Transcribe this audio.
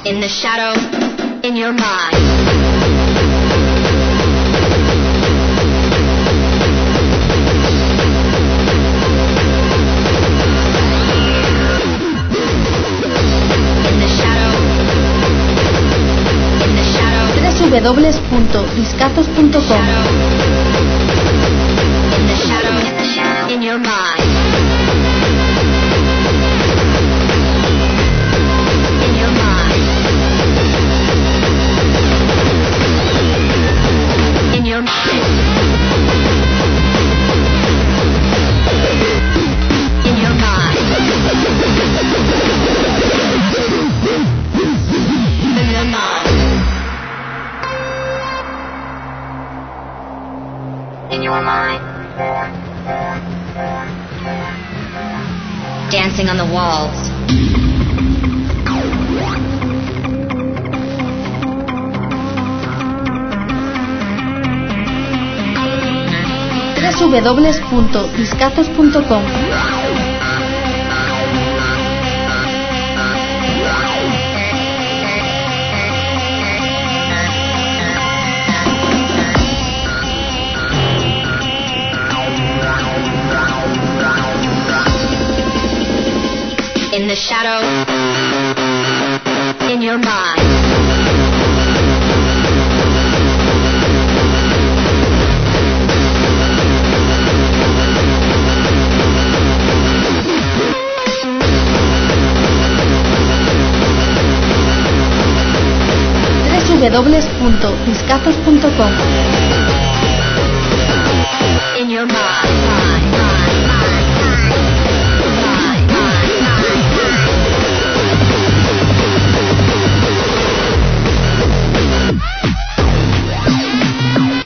In the shadow, in your mind. www.discatos.com. In the shadow, in your mind. In your mind. In your mind. In your mind. In your mind. In your mind. Dancing on the walls. www.discatos.com. In the shadow, in your mind. www.discatos.com. In your mind.